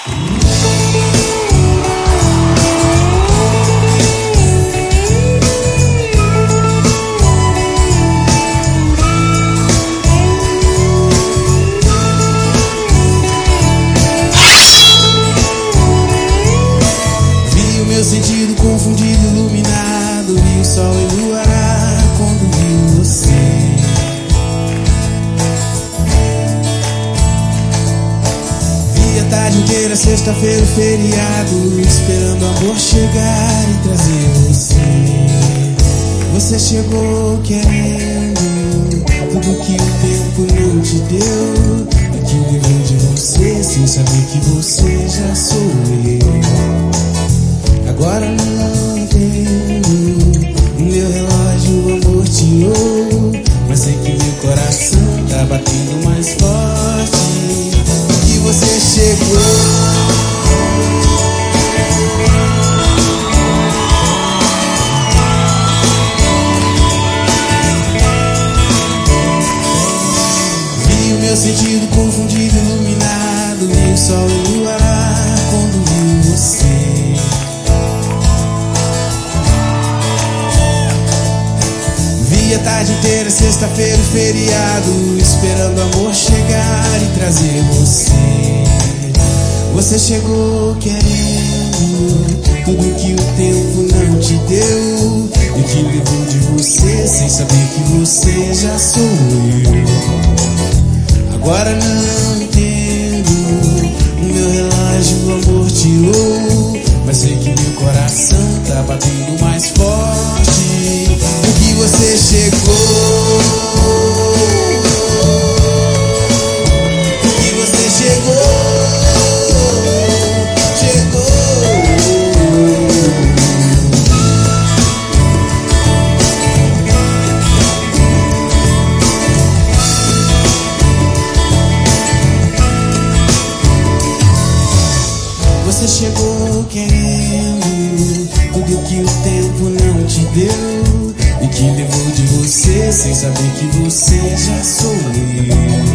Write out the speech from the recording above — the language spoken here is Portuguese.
Meu sentido confundido, iluminado, vi o sol enluarar quando vi você. Vi a tarde inteira, sexta-feira, o feriado, esperando o amor chegar e trazer você. Você chegou querendo tudo que o tempo não te deu, e que levou de você, sem saber que você já sou eu. Agora não entendo, o meu relógio o amor tirou, mas sei que meu coração tá batendo mais forte, que você chegou. Vi o meu sentido confundido, iluminado, vi o sol enluarar quando vi você. Vi a tarde inteira, sexta-feira, feriado, esperando o amor chegar e trazer você. Você chegou querendo tudo que o tempo não te deu, e que levou de você, sem saber que você já sou eu. Agora não entendo, o meu relógio o amor tirou, mas sei que meu coração tá batendo mais forte, porque você chegou. Porque você chegou. Você chegou querendo tudo que o tempo não te deu, e que levou de você, sem saber que você já sou eu.